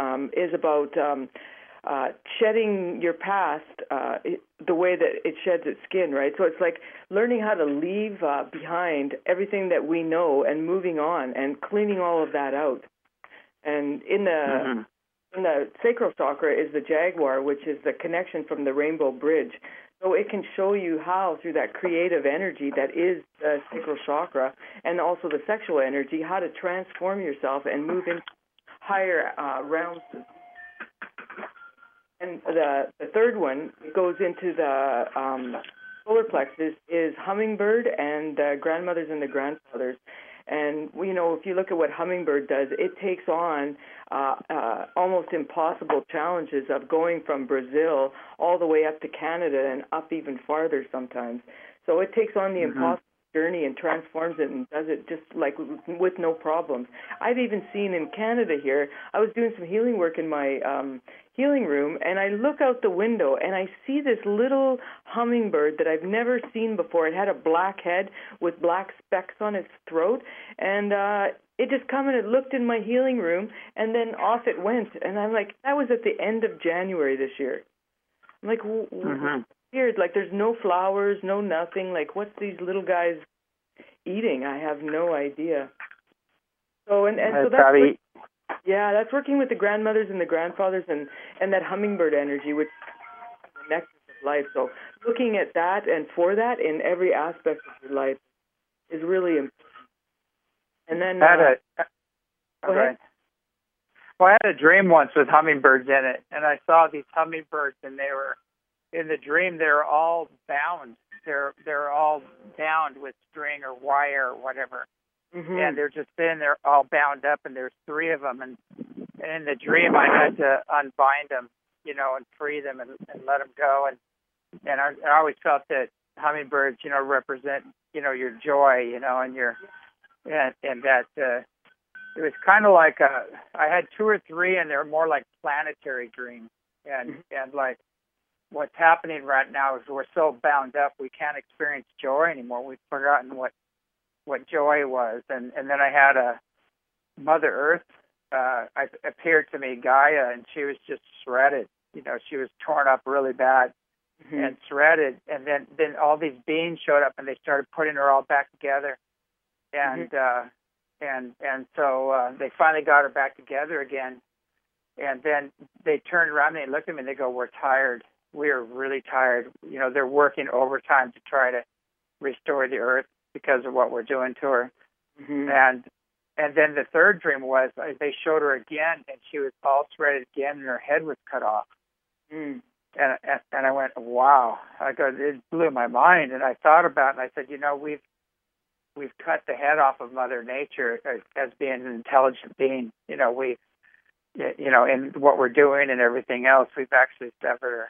Speaker 2: shedding your past the way that it sheds its skin, right? So it's like learning how to leave behind everything that we know and moving on and cleaning all of that out. And in the sacral chakra is the jaguar, which is the connection from the rainbow bridge. So it can show you how, through that creative energy that is the sacral chakra, and also the sexual energy, how to transform yourself and move into higher realms. And the third one goes into the solar plexus is hummingbird and the grandmothers and the grandfathers. And, if you look at what hummingbird does, it takes on almost impossible challenges of going from Brazil all the way up to Canada and up even farther sometimes. So it takes on the impossible journey and transforms it and does it just like with no problems. I've even seen in Canada here, I was doing some healing work in my healing room, and I look out the window and I see this little hummingbird that I've never seen before. It had a black head with black specks on its throat, and it just come and it looked in my healing room, and then off it went. And I'm like, that was at the end of January this year. I'm like, weird. Like, there's no flowers, no nothing. Like, what's these little guys eating? I have no idea. So and so that's
Speaker 1: probably...
Speaker 2: that's working with the grandmothers and the grandfathers and that hummingbird energy, which is the nexus of life. So looking at that and for that in every aspect of your life is really important. And then go ahead.
Speaker 1: Well, I had a dream once with hummingbirds in it, and I saw these hummingbirds, and they were in the dream. They're all bound. They're all bound with string or wire or whatever. And they're just sitting there all bound up, and there's 3 of them. And in the dream, I had to unbind them, and free them and let them go. And I always felt that hummingbirds, represent, your joy, and your and that it was kind of like I had 2 or 3, and they were more like planetary dreams. And like what's happening right now is we're so bound up, we can't experience joy anymore. We've forgotten what joy was. And then I had a Mother Earth appeared to me, Gaia, and she was just shredded. She was torn up really bad and shredded. And then all these beings showed up, and they started putting her all back together. And so they finally got her back together again. And then they turned around and they looked at me and they go, "We're tired. We are really tired." They're working overtime to try to restore the Earth because of what we're doing to her. And then the third dream was they showed her again, and she was all shredded again, and her head was cut off. And I went, wow. I go, it blew my mind. And I thought about it, and I said, we've cut the head off of Mother Nature as being an intelligent being. In what we're doing and everything else, we've actually severed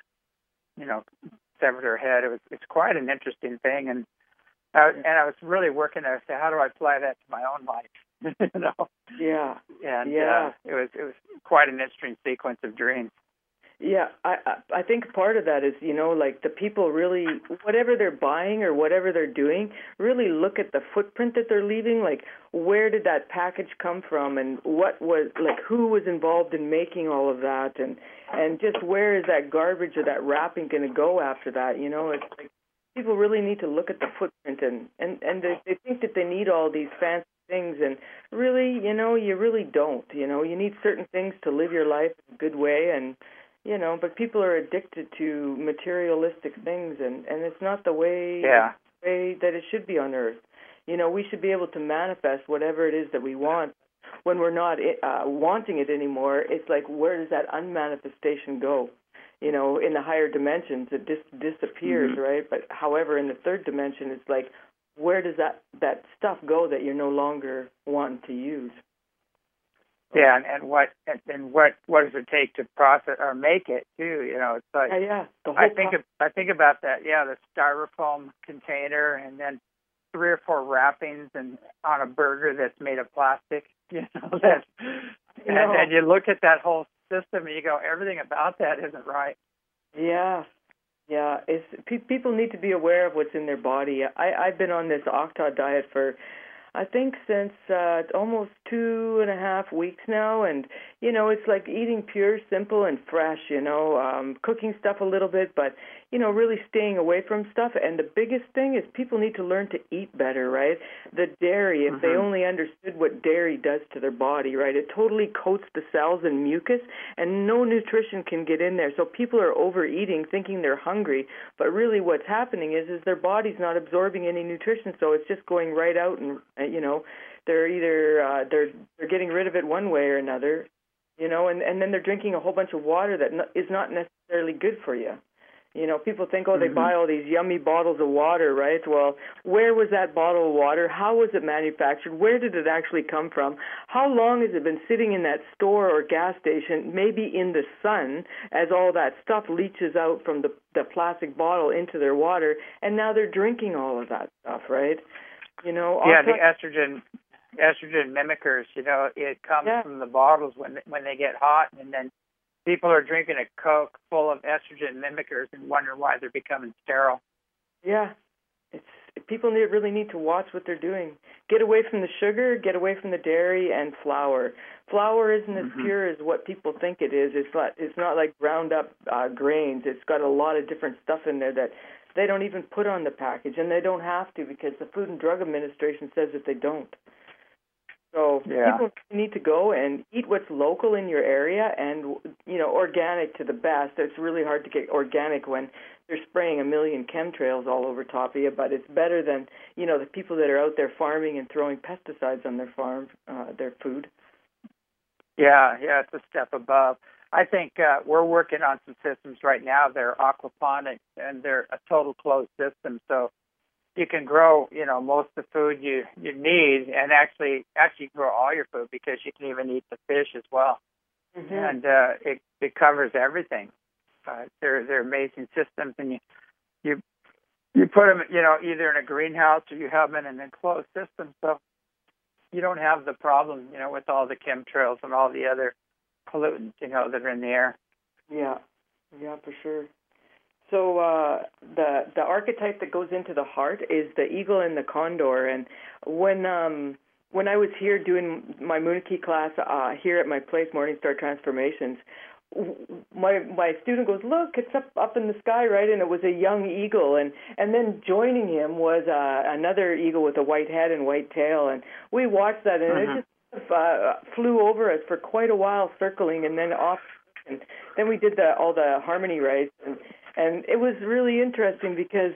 Speaker 1: her head. It's quite an interesting thing. And I was really working there. So how do I apply that to my own life?
Speaker 2: Yeah.
Speaker 1: And it was quite an interesting sequence of dreams.
Speaker 2: Yeah, I think part of that is, like the people really, whatever they're buying or whatever they're doing, really look at the footprint that they're leaving. Like, where did that package come from, and what was, like, who was involved in making all of that, and just where is that garbage or that wrapping going to go after that? It's like people really need to look at the footprint, and they think that they need all these fancy things, and really, you really don't. You need certain things to live your life in a good way, and but people are addicted to materialistic things, and it's not the way that it should be on Earth. We should be able to manifest whatever it is that we want. When we're not wanting it anymore, it's like, where does that unmanifestation go? In the higher dimensions, it disappears, right? But however, in the third dimension, it's like, where does that stuff go that you're no longer wanting to use?
Speaker 1: Yeah, and what does it take to process or make it too? It's like
Speaker 2: the whole
Speaker 1: I think about that. Yeah, the styrofoam container, and then 3 or 4 wrappings, and on a burger that's made of plastic. And you look at that whole system, and you go, everything about that isn't right.
Speaker 2: Yeah. People need to be aware of what's in their body. I've been on this Octa diet for, I think, since almost 2.5 weeks now, and it's like eating pure, simple, and fresh. Cooking stuff a little bit, but really staying away from stuff. And the biggest thing is people need to learn to eat better, right? The dairy, if they only understood what dairy does to their body, right? It totally coats the cells in mucus, and no nutrition can get in there. So people are overeating, thinking they're hungry, but really what's happening is their body's not absorbing any nutrition, so it's just going right out, and they're either they're getting rid of it one way or another, and then they're drinking a whole bunch of water that is not necessarily good for you. People think, they buy all these yummy bottles of water, right? Well, where was that bottle of water? How was it manufactured? Where did it actually come from? How long has it been sitting in that store or gas station, maybe in the sun, as all that stuff leaches out from the plastic bottle into their water, and now they're drinking all of that stuff, right?
Speaker 1: Yeah, the estrogen mimickers. It comes from the bottles when they get hot, and then people are drinking a Coke full of estrogen mimickers and wonder why they're becoming sterile.
Speaker 2: Yeah, people really need to watch what they're doing. Get away from the sugar, get away from the dairy and flour. Flour isn't as pure as what people think it is. It's not like ground up grains. It's got a lot of different stuff in there that they don't even put on the package, and they don't have to because the Food and Drug Administration says that they don't. So people need to go and eat what's local in your area and, organic to the best. It's really hard to get organic when they're spraying a million chemtrails all over top of you, but it's better than, the people that are out there farming and throwing pesticides on their farm, their food.
Speaker 1: Yeah, it's a step above. I think we're working on some systems right now. They're aquaponics, and they're a total closed system. So you can grow, most of the food you need, and actually grow all your food because you can even eat the fish as well. Mm-hmm. And it covers everything. They're amazing systems, and you put them, either in a greenhouse or you have them in an enclosed system, so you don't have the problem, with all the chemtrails and all the other pollutants, that are in the air.
Speaker 2: Yeah, for sure. So the archetype that goes into the heart is the eagle and the condor. And when I was here doing my Mooniki class here at my place, Morning Star Transformations, my student goes, look, it's up in the sky, right? And it was a young eagle, and then joining him was another eagle with a white head and white tail, and we watched that, and it just flew over us for quite a while, circling, and then off. And then we did all the harmony rites, and it was really interesting because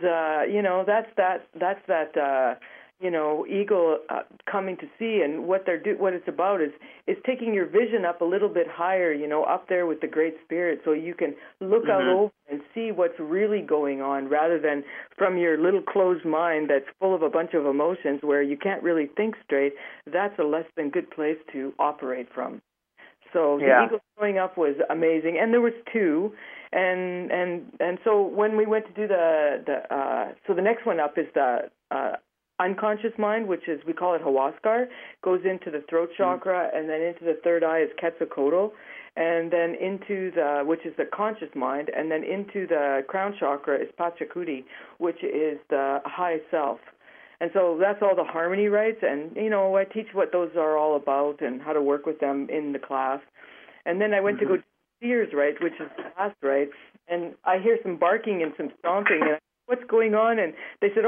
Speaker 2: that's that eagle coming to see, and what it's about is taking your vision up a little bit higher, up there with the Great Spirit, so you can look out over and see what's really going on, rather than from your little closed mind that's full of a bunch of emotions where you can't really think straight. That's a less than good place to operate from. So the eagle showing up was amazing, and there was two, and so when we went to do so the next one up is the unconscious mind, which is, we call it Huascar, goes into the throat chakra, and then into the third eye is Quetzalcoatl, and then into which is the conscious mind, and then into the crown chakra is Pachacuti, which is the high self. And so that's all the harmony rites, and, I teach what those are all about and how to work with them in the class. And then I went to go to Seers rite, which is the last rite, and I hear some barking and some stomping, and what's going on? And they said,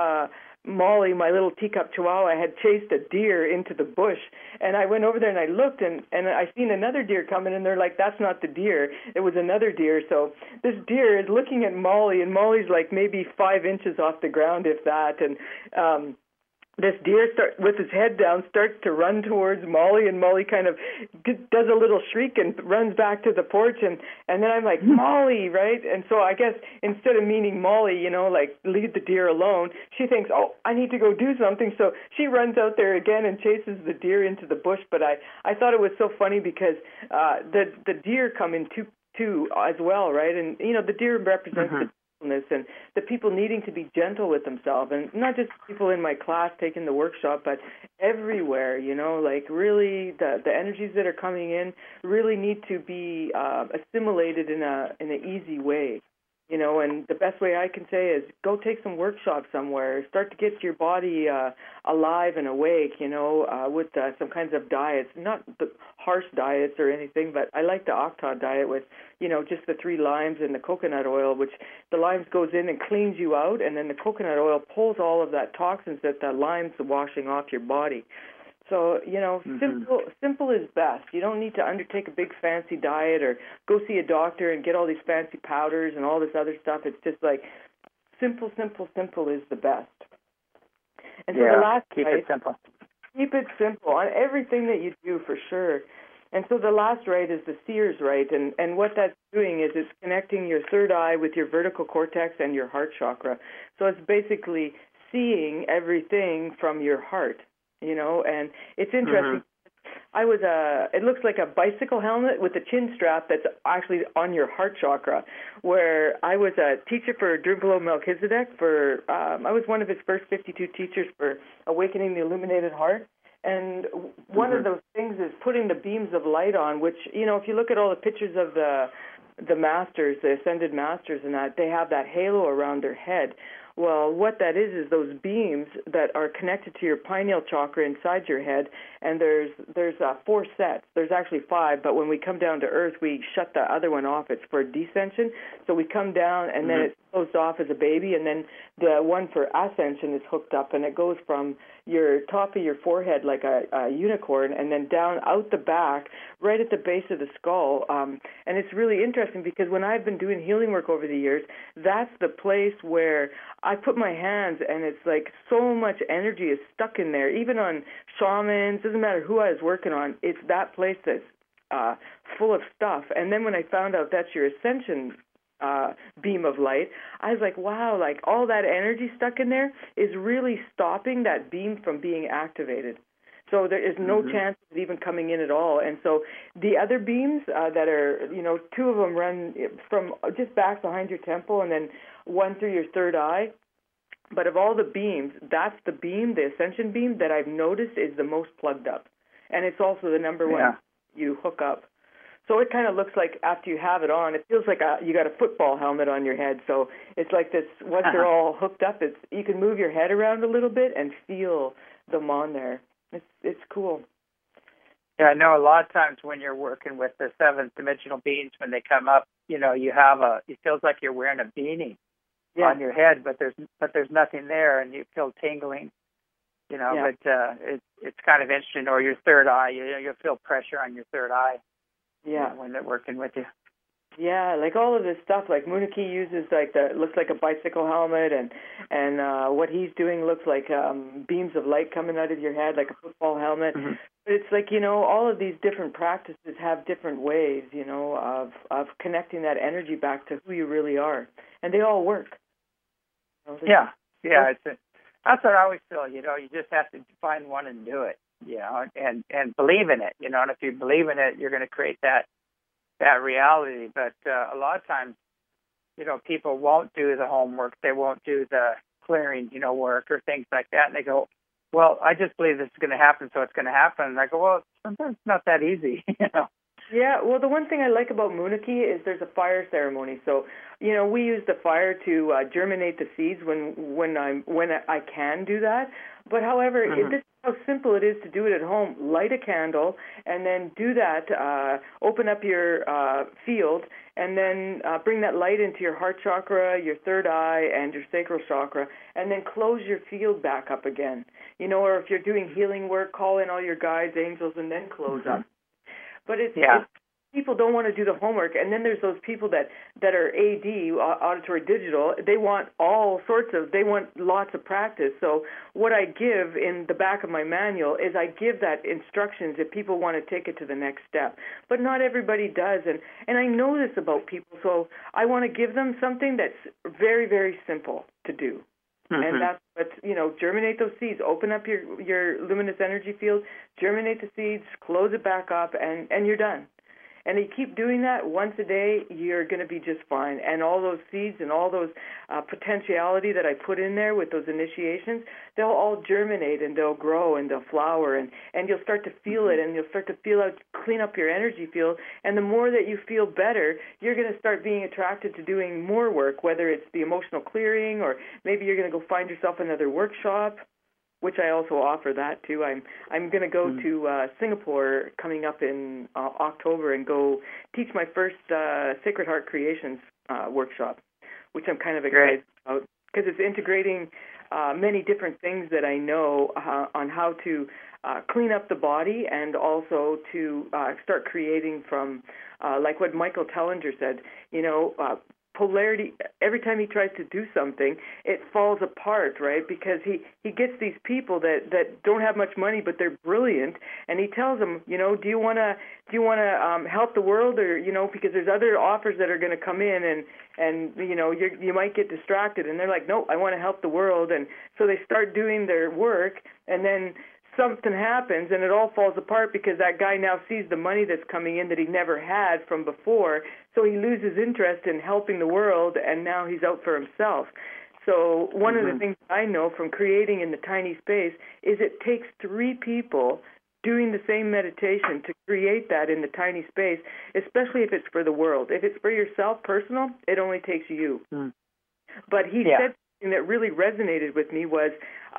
Speaker 2: Molly, my little teacup chihuahua, had chased a deer into the bush. And I went over there and I looked, and I seen another deer coming, and they're like, that's not the deer. It was another deer. So this deer is looking at Molly, and Molly's like maybe 5 inches off the ground, if that. And this deer, with his head down, starts to run towards Molly, and Molly kind of does a little shriek and runs back to the porch, and then I'm like, Molly, right? And so I guess instead of meaning Molly, like leave the deer alone, she thinks, I need to go do something, so she runs out there again and chases the deer into the bush. But I thought it was so funny because the deer come in two as well, right? And, the deer represents the and the people needing to be gentle with themselves, and not just people in my class taking the workshop, but everywhere, like really the energies that are coming in really need to be assimilated in an easy way. And the best way I can say is go take some workshops somewhere. Start to get your body alive and awake, with some kinds of diets, not the harsh diets or anything, but I like the Octa diet with, just the 3 limes and the coconut oil, which the limes goes in and cleans you out, and then the coconut oil pulls all of that toxins that the limes are washing off your body. So, simple is best. You don't need to undertake a big fancy diet or go see a doctor and get all these fancy powders and all this other stuff. It's just like simple is the best. And so the last
Speaker 1: keep it simple.
Speaker 2: Keep it simple on everything that you do, for sure. And so the last rite is the Seers rite, and what that's doing is it's connecting your third eye with your vertical cortex and your heart chakra. So it's basically seeing everything from your heart. And it's interesting. I was it looks like a bicycle helmet with a chin strap that's actually on your heart chakra, where I was a teacher for Drunvalo Melchizedek for, I was one of his first 52 teachers for Awakening the Illuminated Heart. And one of those things is putting the beams of light on, which, you know, if you look at all the pictures of the masters, the ascended masters and that, they have that halo around their head. Well, what that is those beams that are connected to your pineal chakra inside your head, and there's 4 sets. There's actually 5, but when we come down to Earth, we shut the other one off. It's for descension. So we come down, and then it's closed off as a baby, and then the one for ascension is hooked up, and it goes from your top of your forehead like a unicorn, and then down out the back, right at the base of the skull. And it's really interesting because when I've been doing healing work over the years, that's the place where I put my hands, and it's like so much energy is stuck in there. Even on shamans, doesn't matter who I was working on, it's that place that's full of stuff. And then when I found out that's your ascension beam of light, I was like, wow, like all that energy stuck in there is really stopping that beam from being activated. So there is no chance of it even coming in at all. And so the other beams that are, you know, 2 of them run from just back behind your temple and then one through your third eye. But of all the beams, that's the beam, the ascension beam, that I've noticed is the most plugged up. And it's also the number one you hook up. So it kind of looks like after you have it on, it feels like you got a football helmet on your head. So it's like this, once they're all hooked up, you can move your head around a little bit and feel them on there. It's cool.
Speaker 1: Yeah, I know a lot of times when you're working with the 7th dimensional beings, when they come up, you know, it feels like you're wearing a beanie on your head, but there's nothing there, and you feel tingling. You know, but it's kind of interesting. Or your third eye, you'll feel pressure on your third eye. Yeah, when they're working with you.
Speaker 2: Yeah, like all of this stuff, like Munaki uses looks like a bicycle helmet, and what he's doing looks like beams of light coming out of your head, like a football helmet. But it's like, you know, all of these different practices have different ways, you know, of connecting that energy back to who you really are, and they all work.
Speaker 1: Yeah, that's what I always feel. You know, you just have to find one and do it. You know, and believe in it, you know, and if you believe in it, you're going to create that reality. But a lot of times, you know, people won't do the homework, they won't do the clearing, you know, work or things like that, and they go, well, I just believe this is going to happen, so it's going to happen. And I go, well, sometimes it's not that easy, you know.
Speaker 2: Yeah, well, the one thing I like about Munaki is there's a fire ceremony. So, you know, we use the fire to germinate the seeds when I can do that. But however, this is how simple it is to do it at home. Light a candle and then do that. Open up your field and then bring that light into your heart chakra, your third eye, and your sacral chakra, and then close your field back up again. You know, or if you're doing healing work, call in all your guides, angels, and then close up. But it's people don't want to do the homework, and then there's those people that are AD, auditory digital. They want they want lots of practice. So what I give in the back of my manual is I give that instructions if people want to take it to the next step. But not everybody does, and I know this about people, so I want to give them something that's very, very simple to do. And that's what, you know, germinate those seeds, open up your luminous energy field, germinate the seeds, close it back up, and you're done. And you keep doing that once a day, you're going to be just fine. And all those seeds and all those potentiality that I put in there with those initiations, they'll all germinate and they'll grow and they'll flower. And you'll start to feel it, and you'll start to clean up your energy field. And the more that you feel better, you're going to start being attracted to doing more work, whether it's the emotional clearing or maybe you're going to go find yourself another workshop, which I also offer that too. I'm going to go to Singapore coming up in October and go teach my first Sacred Heart Creations workshop, which I'm kind of excited about because it's integrating many different things that I know on how to clean up the body and also to start creating from, like what Michael Tellinger said, you know, polarity. Every time he tries to do something, it falls apart, right? Because he gets these people that don't have much money, but they're brilliant, and he tells them, you know, do you want to help the world, or, you know, because there's other offers that are going to come in, and you know, you might get distracted, and they're like, no, I want to help the world, and so they start doing their work, and then something happens and it all falls apart because that guy now sees the money that's coming in that he never had from before, so he loses interest in helping the world, and now he's out for himself. So one of the things I know from creating in the tiny space is it takes 3 people doing the same meditation to create that in the tiny space, especially if it's for the world. If it's for yourself, personal, it only takes you. But he said something that really resonated with me was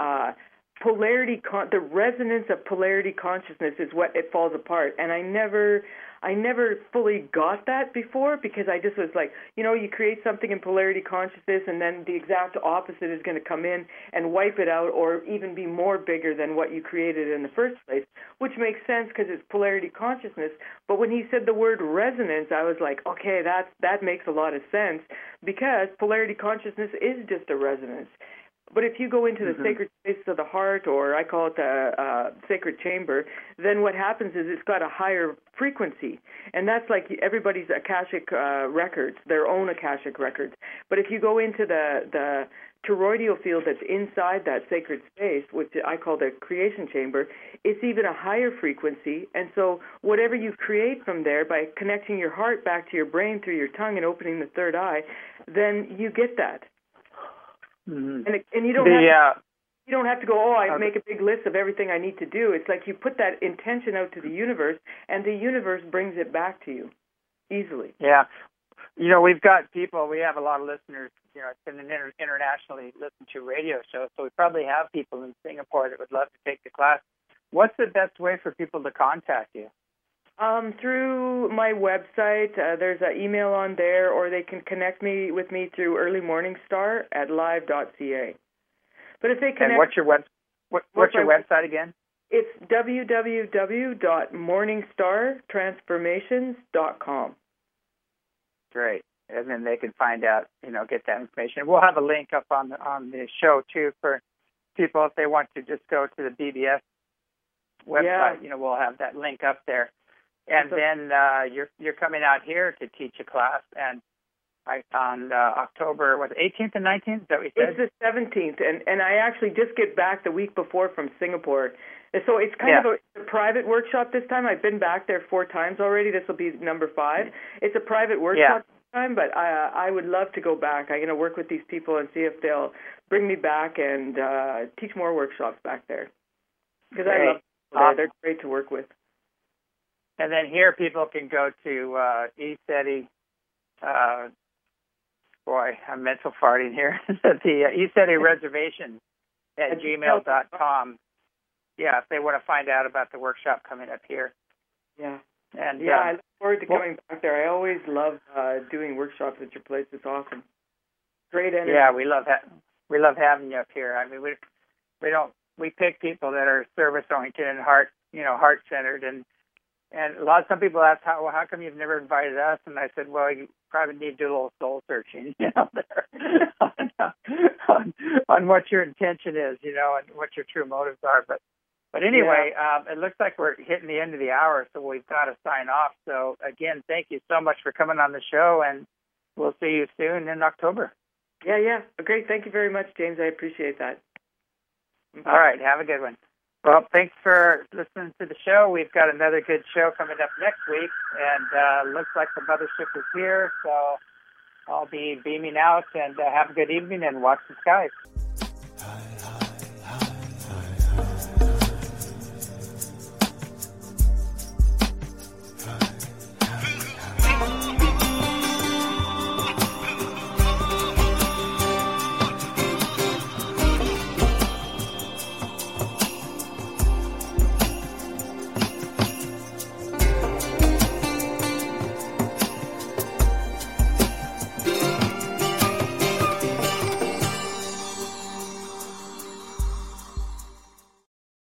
Speaker 2: the resonance of polarity consciousness is what it falls apart. And I never fully got that before, because I just was like, you create something in polarity consciousness and then the exact opposite is going to come in and wipe it out, or even be more bigger than what you created in the first place, which makes sense because it's polarity consciousness. But when he said the word resonance, I was like, okay, that makes a lot of sense, because polarity consciousness is just a resonance. But if you go into the sacred space of the heart, or I call it the sacred chamber, then what happens is it's got a higher frequency. And that's like everybody's Akashic records, their own Akashic records. But if you go into the toroidal field that's inside that sacred space, which I call the creation chamber, it's even a higher frequency. And so whatever you create from there, by connecting your heart back to your brain through your tongue and opening the third eye, then you get that. And you don't have to go, I make a big list of everything I need to do. It's like you put that intention out to the universe, and the universe brings it back to you easily.
Speaker 1: Yeah. We've got people, we have a lot of listeners, it's been an internationally listened to radio show, so we probably have people in Singapore that would love to take the class. What's the best way for people to contact you?
Speaker 2: Through my website, there's an email on there, or they can connect with me through Early Morning Star at live.ca. But if they connect,
Speaker 1: and what's your website again?
Speaker 2: It's www.morningstartransformations.com.
Speaker 1: Great, and then they can find out, get that information. We'll have a link up on the show too for people if they want to just go to the BBS website.
Speaker 2: Yeah.
Speaker 1: We'll have that link up there. And then you're coming out here to teach a class, and on October 18th and 19th. Is that what you said?
Speaker 2: It's the 17th, and I actually just get back the week before from Singapore, and so it's kind of a private workshop this time. I've been back there 4 times already. This will be number 5. It's a private workshop this time, but I would love to go back. I'm going to work with these people and see if they'll bring me back and teach more workshops back there, because I love them. They're great to work with.
Speaker 1: And then here people can go to ECETI. I'm mental farting here. The ECETI reservation at gmail.com. Yeah, if they want to find out about the workshop coming up here.
Speaker 2: Yeah.
Speaker 1: And
Speaker 2: I look forward to coming back there. I always love doing workshops at your place. It's awesome. Great energy.
Speaker 1: Yeah, we love having you up here. I mean, we pick people that are service oriented and heart centered, and some people ask how come you've never invited us? And I said, well, you probably need to do a little soul searching, there on what your intention is, and what your true motives are. But anyway, it looks like we're hitting the end of the hour, so we've got to sign off. So again, thank you so much for coming on the show, and we'll see you soon in October.
Speaker 2: Yeah. Great. Thank you very much, James. I appreciate that.
Speaker 1: Bye. All right. Have a good one. Well, thanks for listening to the show. We've got another good show coming up next week, and looks like the mothership is here, so I'll be beaming out, and have a good evening and watch the skies.